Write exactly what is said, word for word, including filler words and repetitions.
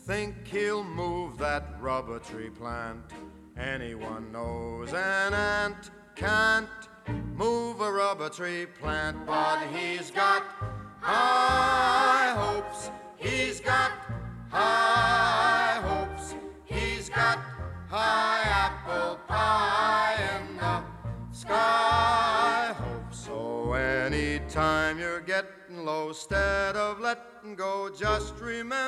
think he'll move that rubber tree plant. Anyone knows an ant can't move a rubber tree plant, but he's got high hopes, he's got high hopes, he's got high apple pie in the sky hopes. So anytime you're getting low, 'stead of letting go, just remember